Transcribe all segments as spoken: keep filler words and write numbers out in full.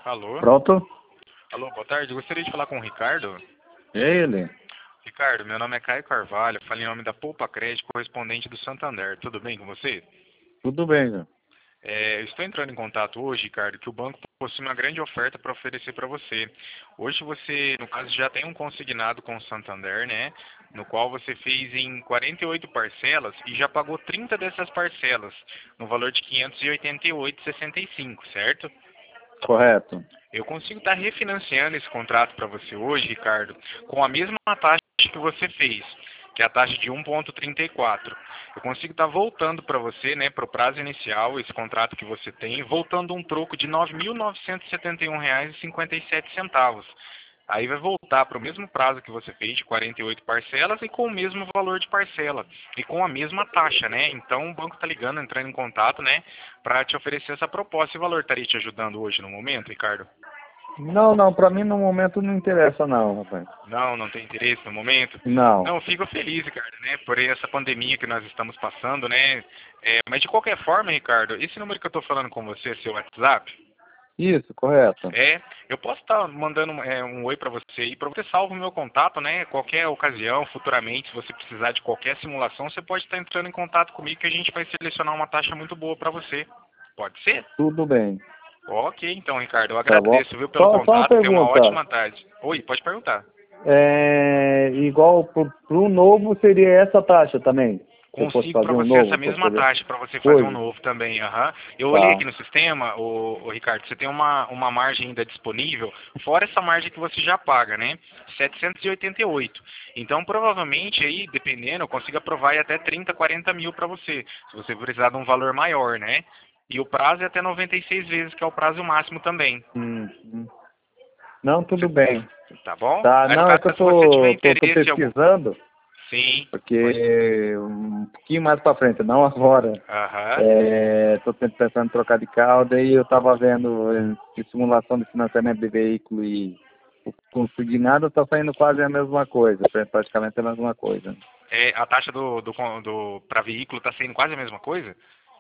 Alô? Pronto? Alô, boa tarde. Eu gostaria de falar com o Ricardo. É ele. Ricardo, meu nome é Caio Carvalho, falo em nome da Poupa Crédito, correspondente do Santander. Tudo bem com você? Tudo bem, né? É, eu estou entrando em contato hoje, Ricardo, que o banco possui uma grande oferta para oferecer para você. Hoje você, no caso, já tem um consignado com o Santander, né? No qual você fez em quarenta e oito parcelas e já pagou trinta dessas parcelas, no valor de quinhentos e oitenta e oito reais e sessenta e cinco centavos, certo? Correto. Eu consigo estar refinanciando esse contrato para você hoje, Ricardo, com a mesma taxa que você fez, que é a taxa de um vírgula trinta e quatro. Eu consigo estar voltando para você, né, para o prazo inicial, esse contrato que você tem, voltando um troco de nove mil novecentos e setenta e um reais e cinquenta e sete centavos. Aí vai voltar para o mesmo prazo que você fez, de quarenta e oito parcelas, e com o mesmo valor de parcela, e com a mesma taxa, né? Então o banco está ligando, entrando em contato, né, para te oferecer essa proposta. Esse valor estaria te ajudando hoje no momento, Ricardo? Não, não, pra mim no momento não interessa não, rapaz. Não, não tem interesse no momento? Não. Não, eu fico feliz, Ricardo, né, por essa pandemia que nós estamos passando, né? É, mas de qualquer forma, Ricardo, esse número que eu estou falando com você, é seu WhatsApp, Isso, correto. é, eu posso estar mandando é, um oi para você e para você salva o meu contato, né? Qualquer ocasião, futuramente, se você precisar de qualquer simulação, você pode estar entrando em contato comigo que a gente vai selecionar uma taxa muito boa para você. Pode ser? Tudo bem. Ok, então, Ricardo, eu Tá bom? agradeço, viu, pelo Só, só uma contato. Tenha uma pergunta. ótima tarde. Oi, pode perguntar. É, igual pro, pro novo seria essa taxa também? Se eu fosse Consigo para fazer um você essa novo para mesma poder. taxa para você fazer um Hoje? novo também, aham. Eu olhei Tá. aqui no sistema, o, Ricardo, você tem uma, uma margem ainda disponível, fora essa margem que você já paga, né? setecentos e oitenta e oito. Então, provavelmente aí, dependendo, eu consigo aprovar aí até trinta, quarenta mil para você, se você precisar de um valor maior, né? E o prazo é até noventa e seis vezes, que é o prazo máximo também. Hum, hum. Não, tudo Você- bem. Tá bom? Tá, Aí no não, é caso, que eu se você tiver tô, tô, tô interesse em algum... pesquisando, Sim, pode... porque um pouquinho mais pra frente, não agora. Aham. Estou pensando em trocar de carro, daí eu estava vendo eh, de simulação de financiamento de veículo e o consignado está saindo quase a mesma coisa, pra- praticamente a mesma coisa. É, a taxa do, do, do para veículo está sendo quase a mesma coisa?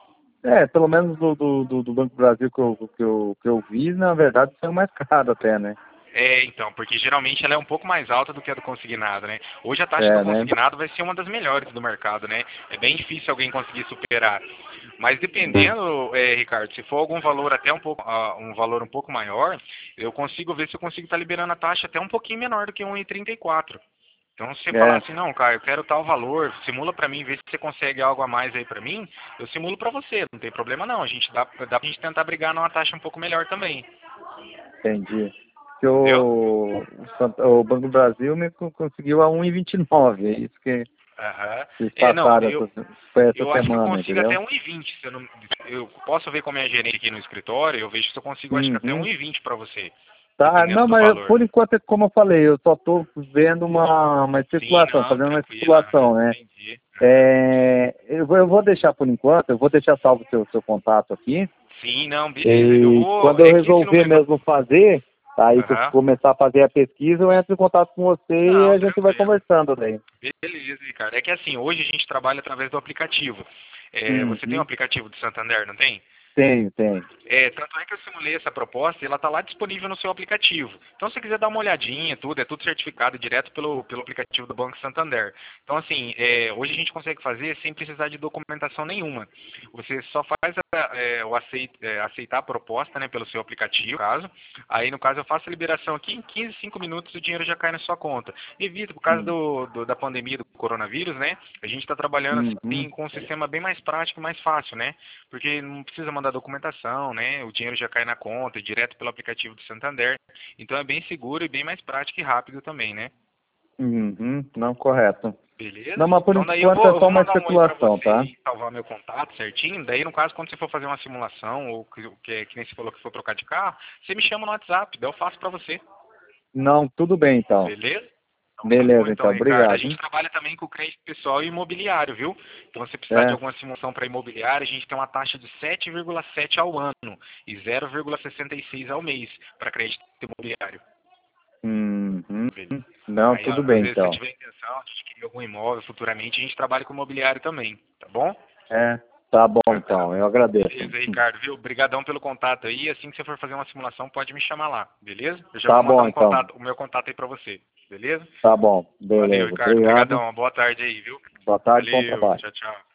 É, pelo menos do, do, do do Banco do Brasil que eu, que, eu, que eu vi, na verdade, saiu mais caro até, né? É, então, porque geralmente ela é um pouco mais alta do que a do consignado, né? Hoje a taxa do É, né? consignado vai ser uma das melhores do mercado, né? É bem difícil alguém conseguir superar. Mas dependendo, é, Ricardo, se for algum valor até um pouco, ah, um valor um pouco maior, eu consigo ver se eu consigo estar liberando a taxa até um pouquinho menor do que um vírgula trinta e quatro. Então, se você falar É, assim, não, cara, eu quero tal valor, simula pra mim, vê se você consegue algo a mais aí pra mim, eu simulo pra você, não tem problema não. A gente dá, dá pra gente tentar brigar numa taxa um pouco melhor também. entendi. Que Entendeu? o, o, Sant- o Banco do Brasil me co- conseguiu a um vírgula vinte e nove, é isso que Aham. eles É, não, passaram eu, essa, foi essa eu acho que eu semana, consigo até entendeu? um e vinte. Se eu, não, eu posso ver com a minha gerente aqui no escritório, eu vejo se eu consigo, acho que até um Uhum. e vinte para você, Tá, dependendo não, do mas valor. por enquanto, é como eu falei, eu só estou vendo uma, uma Sim, especulação, não, fazendo uma tranquilo, aham, especulação, né? entendi. Aham. É, eu, vou, eu vou deixar por enquanto, eu vou deixar salvo o seu, seu contato aqui, Sim, não, beleza. Eu e vou. quando eu É que esse resolver número que eu. mesmo fazer, aí que eu Aham. começar a fazer a pesquisa, eu entro em contato com você e Não, a gente vai tranquilo. conversando daí. Beleza, Ricardo. É que assim, hoje a gente trabalha através do aplicativo. É, você tem um Uhum. aplicativo do Santander, não tem? Tenho, tenho. É, tanto é que eu simulei essa proposta e ela está lá disponível no seu aplicativo. Então, se você quiser dar uma olhadinha, tudo, é tudo certificado direto pelo, pelo aplicativo do Banco Santander. Então, assim, é, hoje a gente consegue fazer sem precisar de documentação nenhuma. Você só faz a, é, o aceit, é, aceitar a proposta, né, pelo seu aplicativo, no caso. Aí, no caso, eu faço a liberação aqui, em quinze, cinco minutos o dinheiro já cai na sua conta. Evita, por causa Uhum. do, do- da pandemia do coronavírus, né, a gente está trabalhando Uhum. assim com um sistema bem mais prático e mais fácil, né? Porque não precisa mandar documentação, né? O dinheiro já cai na conta, direto pelo aplicativo do Santander. Então é bem seguro e bem mais prático e rápido também, né? Uhum. Não, correto. Não, Beleza? mas por Então daí eu enquanto é vou, eu só vou uma mandar um oi para especulação, você tá? e salvar meu contato certinho. Daí, no caso, quando você for fazer uma simulação, ou que, que, que nem você falou que for trocar de carro, você me chama no WhatsApp, daí eu faço para você. Não, tudo bem então. Beleza? Então tá bom Beleza, então, então. Ricardo. A Obrigado, gente hein? trabalha também com crédito pessoal e imobiliário, viu? Então, se você precisar de É. alguma simulação para imobiliário, a gente tem uma taxa de sete vírgula sete ao ano e zero vírgula sessenta e seis ao mês para crédito imobiliário. Uhum. Beleza? Não, Aí, ó, tudo às bem vezes, se você então. tiver intenção de adquirir algum imóvel futuramente, a gente trabalha com imobiliário também, tá bom? É. Tá bom, então. Eu agradeço. Beleza, Ricardo, viu? Obrigadão pelo contato aí. Assim que você for fazer uma simulação, pode me chamar lá, beleza? Eu já Tá vou mandar bom, um então. contato, o meu contato aí pra você, beleza? Tá bom. Valeu, Beleza. Ricardo. Obrigado. Obrigadão. Boa tarde aí, viu? Boa tarde, bom Valeu. trabalho. Tchau, tchau.